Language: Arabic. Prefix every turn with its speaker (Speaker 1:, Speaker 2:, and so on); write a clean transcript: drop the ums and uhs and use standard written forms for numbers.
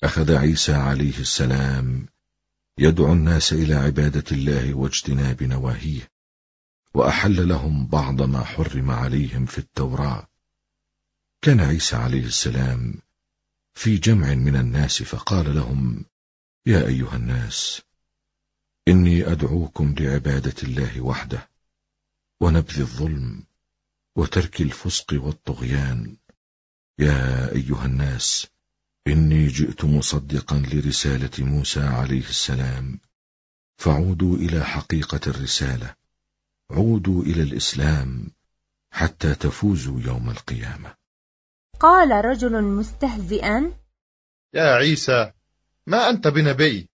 Speaker 1: أخذ عيسى عليه السلام يدعو الناس إلى عبادة الله واجتناب نواهيه، وأحل لهم بعض ما حرم عليهم في التوراة. كان عيسى عليه السلام في جمع من الناس فقال لهم: يا أيها الناس، إني أدعوكم لعبادة الله وحده، ونبذ الظلم، وترك الفسق والطغيان. يا أيها الناس، إني جئت مصدقا لرسالة موسى عليه السلام، فعودوا إلى حقيقة الرسالة، عودوا إلى الإسلام حتى تفوزوا يوم القيامة.
Speaker 2: قال رجل مستهزئا:
Speaker 3: يا عيسى، ما أنت بنبي،